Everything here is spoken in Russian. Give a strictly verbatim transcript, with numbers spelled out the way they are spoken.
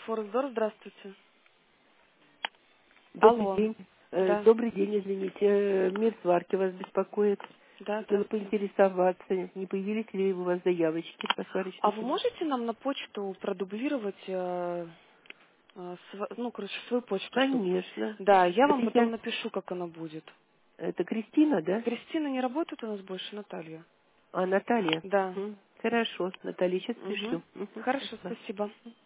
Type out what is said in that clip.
Форексдор, здравствуйте. Добрый Алло. день. Э, Да, Добрый день, извините. Э, Мир сварки вас беспокоит. да, Хотела здравствуйте. поинтересоваться, не появились ли у вас заявочки по А сварочной вы фирме? можете нам на почту продублировать, э, э, св- ну, короче, свою почту, чтобы... Конечно. Да, я Это вам потом я, напишу, как она будет. это Кристина, да? Кристина не работает у нас больше, Наталья. А, Наталья. Да. Мгм. Хорошо, Наталья, сейчас Угу. пришлю. Мгм. Хорошо, Спасибо. спасибо.